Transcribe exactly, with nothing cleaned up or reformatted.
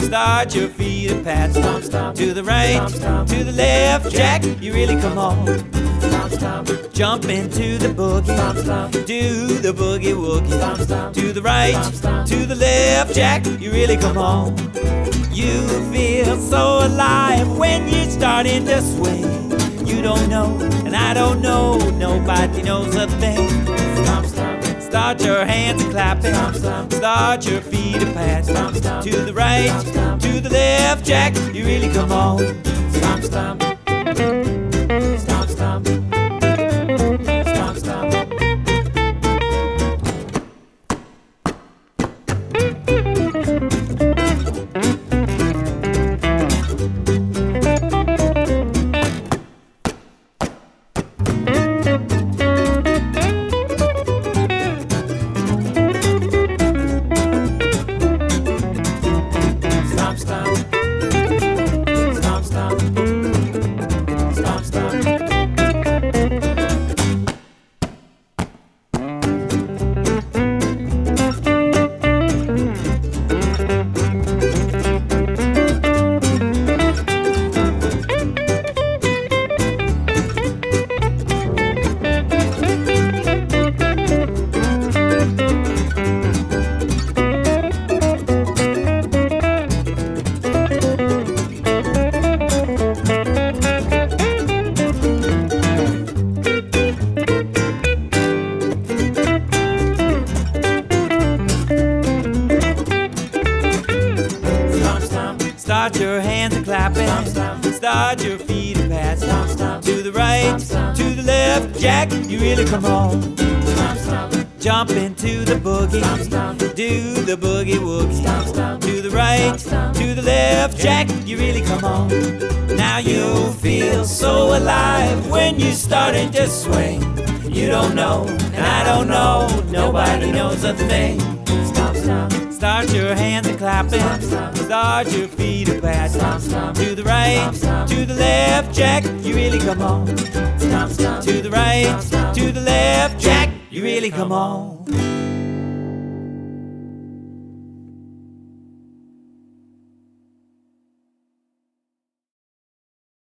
Start your feet a pat. Stomp, stomp. To the right, Stomp, stomp. to the left, Jack, you really come on. Stomp, stomp. Jump into the boogie, Stomp, stomp. do the boogie woogie. Stomp, stomp. To the right, Stomp, stomp. to the left, Jack, you really come on. You feel so alive when you're starting to swing. You don't know, and I don't know, nobody knows a thing. Stomp, stomp. Start your hands clapping, Stomp, stomp. start your feet a pat. Stomp, stomp. To the right, Stomp, stomp. to the left, Jack, you really come on. Stomp, stomp. Stomp, stomp. Stomp, stomp. Stomp, stomp. Stomp, stomp. Stomp, stomp. Stomp, stomp. Start your hands a clapping, Stomp, stomp. start your feet a pat. Stomp, stomp. To the right, Stomp, stomp. to the left, Jack, you really come on. Stomp, stomp. Jump into the boogie, Stomp, stomp. do the boogie woogie. Stomp, stomp. To the right, Stomp, stomp. to the left, Jack, you really come on. Now you feel so alive when you're starting to swing. You don't know, and I don't know, nobody knows a thing. Stomp, stomp. Start your hands a clapping, Stomp, stomp. start your feet a pat. Stomp, stomp. To the right, Stomp, stomp. to the left, Jack, you really come on. Stomp, stomp. To the right, Stomp, stomp. to the left, Jack, you really come on.